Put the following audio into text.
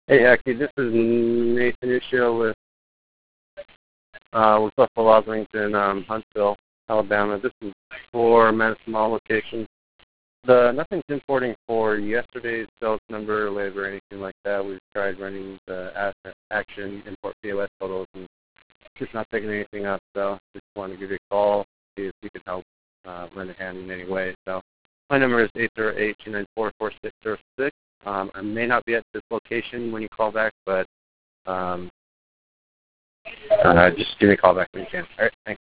Hey, Aki, this is Nathan Ushio with Buffalo Wild Wings in Huntsville, Alabama. This is for Madison Mall location. Nothing's importing for yesterday's sales number, labor, anything like that. We've tried running the Action import POS totals and just not picking anything up. So just wanted to give you a call, see if you could help lend a hand in any way. So my number is 808-294-4606. I may not be at this location when you call back, but just give me a call back when you can. All right, thanks.